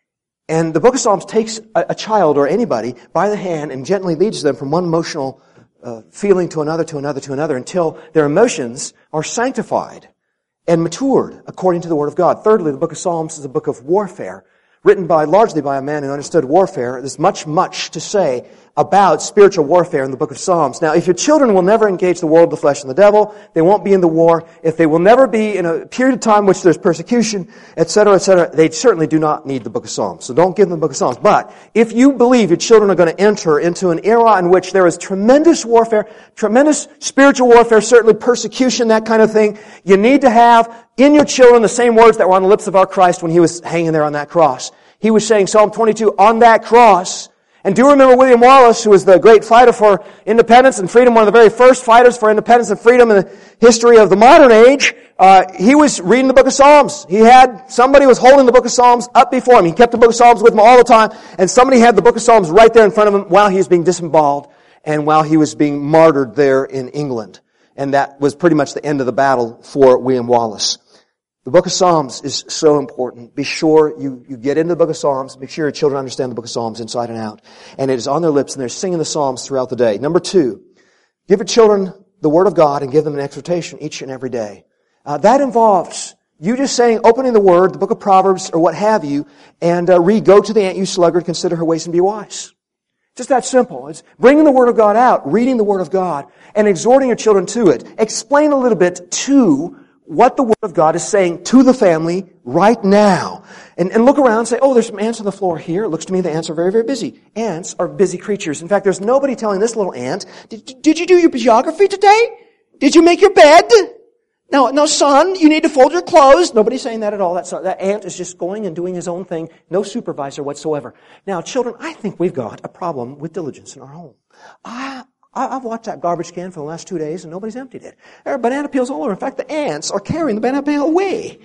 And the book of Psalms takes a child or anybody by the hand and gently leads them from one emotional feeling to another, until their emotions are sanctified and matured according to the Word of God. Thirdly, the book of Psalms is a book of warfare, written largely by a man who understood warfare. There's much to say about spiritual warfare in the book of Psalms. Now, if your children will never engage the world, the flesh, and the devil, they won't be in the war. If they will never be in a period of time in which there's persecution, etc., they certainly do not need the book of Psalms. So don't give them the book of Psalms. But if you believe your children are going to enter into an era in which there is tremendous warfare, tremendous spiritual warfare, certainly persecution, that kind of thing, you need to have in your children the same words that were on the lips of our Christ when He was hanging there on that cross. He was saying, Psalm 22, on that cross. And do you remember William Wallace, who was the great fighter for independence and freedom, one of the very first fighters for independence and freedom in the history of the modern age? He was reading the book of Psalms. Somebody was holding the book of Psalms up before him. He kept the book of Psalms with him all the time, and somebody had the book of Psalms right there in front of him while he was being disemboweled and while he was being martyred there in England. And that was pretty much the end of the battle for William Wallace. The book of Psalms is so important. Be sure you get into the book of Psalms. Make sure your children understand the book of Psalms inside and out. And it is on their lips, and they're singing the Psalms throughout the day. Number two, give your children the Word of God and give them an exhortation each and every day. That involves you just saying, opening the Word, the book of Proverbs, or what have you, and read, go to the ant, you sluggard, consider her ways and be wise. Just that simple. It's bringing the Word of God out, reading the Word of God, and exhorting your children to it. Explain a little bit to what the Word of God is saying to the family right now. And look around and say, oh, there's some ants on the floor here. It looks to me the ants are very, very busy. Ants are busy creatures. In fact, there's nobody telling this little ant, did you do your geography today? Did you make your bed? No, son, you need to fold your clothes. Nobody's saying that at all. That ant is just going and doing his own thing. No supervisor whatsoever. Now, children, I think we've got a problem with diligence in our home. I've watched that garbage can for the last 2 days and nobody's emptied it. There are banana peels all over. In fact, the ants are carrying the banana peel away.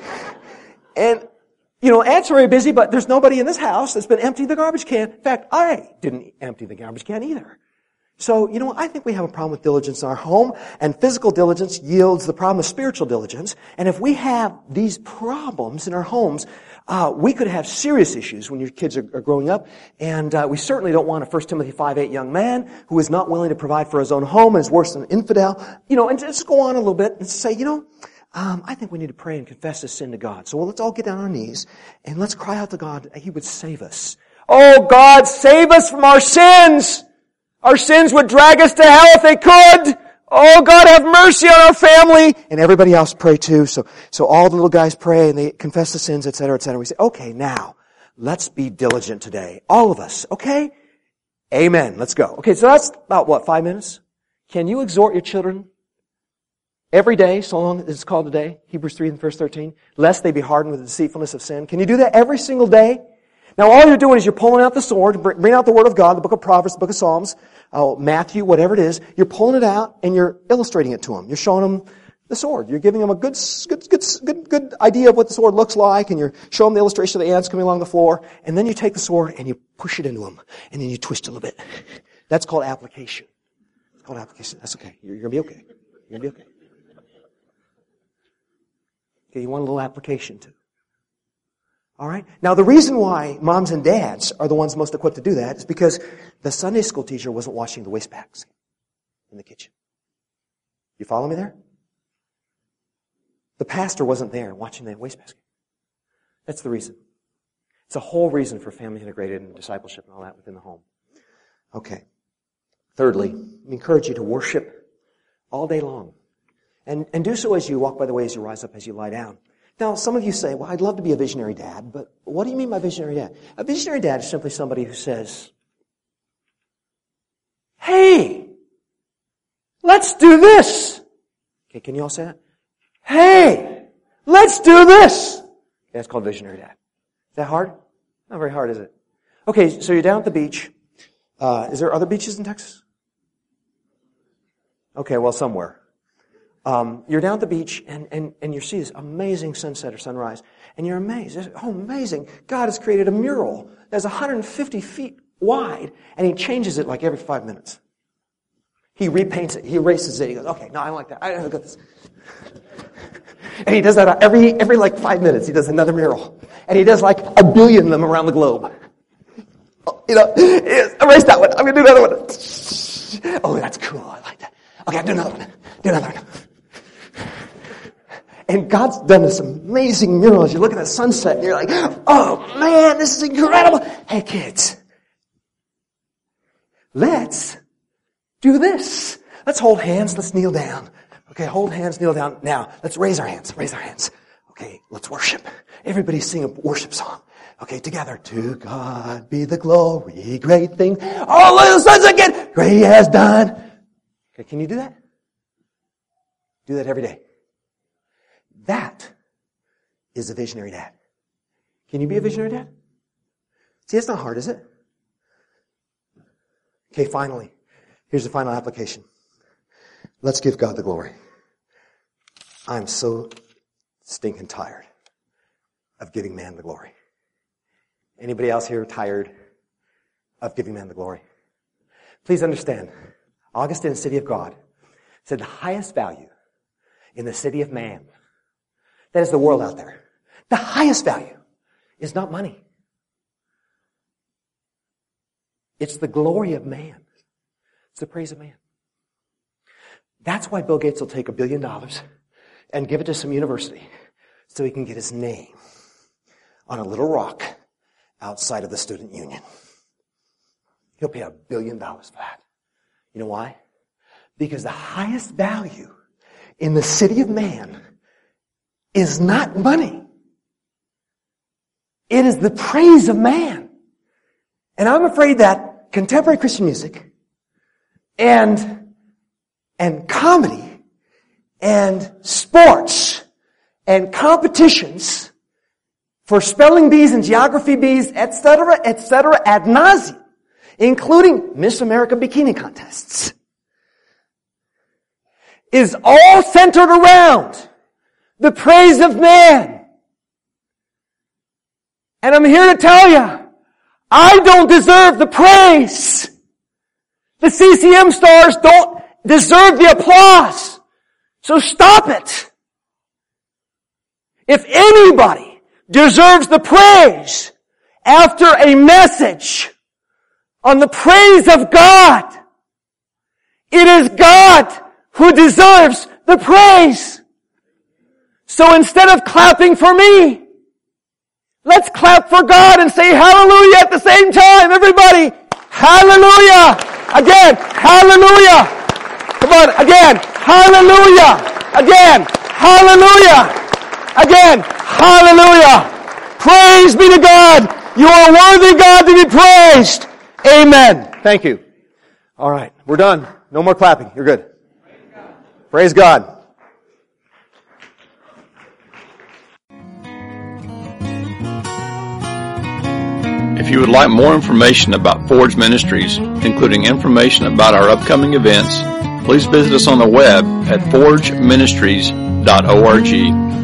And, ants are very busy, but there's nobody in this house that's been emptying the garbage can. In fact, I didn't empty the garbage can either. So, I think we have a problem with diligence in our home, and physical diligence yields the problem of spiritual diligence. And if we have these problems in our homes, we could have serious issues when your kids are growing up. And we certainly don't want a 1 Timothy 5:8 young man who is not willing to provide for his own home and is worse than an infidel. And just go on a little bit and say, I think we need to pray and confess this sin to God. So let's all get down on our knees and let's cry out to God that He would save us. Oh God, save us from our sins! Our sins would drag us to hell if they could. Oh God, have mercy on our family. And everybody else pray too. So all the little guys pray and they confess the sins, etc., etc. We say, okay, now, let's be diligent today. All of us, okay? Amen. Let's go. Okay, so that's about 5 minutes? Can you exhort your children every day, so long as it's called today? Hebrews 3 and verse 13. Lest they be hardened with the deceitfulness of sin. Can you do that every single day? Now all you're doing is you're pulling out the sword, bring out the Word of God, the book of Proverbs, the book of Psalms, Matthew, whatever it is. You're pulling it out and you're illustrating it to them. You're showing them the sword. You're giving them a good idea of what the sword looks like, and you're showing them the illustration of the ants coming along the floor. And then you take the sword and you push it into them, and then you twist it a little bit. That's called application. It's called application. That's okay. You're going to be okay. You're going to be okay. Okay, you want a little application too. All right? Now, the reason why moms and dads are the ones most equipped to do that is because the Sunday school teacher wasn't washing the waste bags in the kitchen. You follow me there? The pastor wasn't there watching the waste basket. That's the reason. It's a whole reason for family integrated and discipleship and all that within the home. Okay. Thirdly, we encourage you to worship all day long. And do so as you walk by the way, as you rise up, as you lie down. Now, some of you say, well, I'd love to be a visionary dad, but what do you mean by visionary dad? A visionary dad is simply somebody who says, hey, let's do this. Okay, can you all say that? Hey, let's do this. Okay, that's called visionary dad. Is that hard? Not very hard, is it? Okay, so you're down at the beach. Is there other beaches in Texas? Okay, well, somewhere. You're down at the beach and you see this amazing sunset or sunrise, and you're amazed. Oh, amazing. God has created a mural that's 150 feet wide, and He changes it like every 5 minutes. He repaints it. He erases it. He goes, okay, no, I don't like that. I don't got this. And He does that every 5 minutes. He does another mural. And He does like 1 billion of them around the globe. Erase that one. I'm going to do another one. Oh, that's cool. I like that. Okay, I'll do another one. Do another one. And God's done this amazing mural as you look at the sunset and you're like, oh man, this is incredible. Hey kids, let's do this. Let's hold hands. Let's kneel down. Okay, hold hands, kneel down. Now, let's raise our hands. Raise our hands. Okay, let's worship. Everybody sing a worship song. Okay, together. To God be the glory, great things. Oh, look at the sunset again. Great He has done. Okay, can you do that? Do that every day. That is a visionary dad. Can you be a visionary dad? See, it's not hard, is it? Okay, finally. Here's the final application. Let's give God the glory. I'm so stinking tired of giving man the glory. Anybody else here tired of giving man the glory? Please understand, Augustine, City of God, said the highest value in the city of man, that is the world out there, the highest value is not money. It's the glory of man. It's the praise of man. That's why Bill Gates will take $1 billion and give it to some university so he can get his name on a little rock outside of the student union. He'll pay $1 billion for that. You know why? Because the highest value in the city of man is not money. It is the praise of man. And I'm afraid that contemporary Christian music and comedy and sports and competitions for spelling bees and geography bees, etc., ad nauseum, including Miss America bikini contests, is all centered around the praise of man. And I'm here to tell you, I don't deserve the praise The CCM stars don't deserve the applause. So stop it. If anybody deserves the praise after a message on the praise of God, it is God who deserves the praise. So instead of clapping for me, let's clap for God and say hallelujah at the same time. Everybody, hallelujah. Again, hallelujah. Come on, again, hallelujah. Again, hallelujah. Again, hallelujah. Praise be to God. You are worthy, God, to be praised. Amen. Thank you. All right, we're done. No more clapping. You're good. Praise God. If you would like more information about Forge Ministries, including information about our upcoming events, please visit us on the web at forgeministries.org.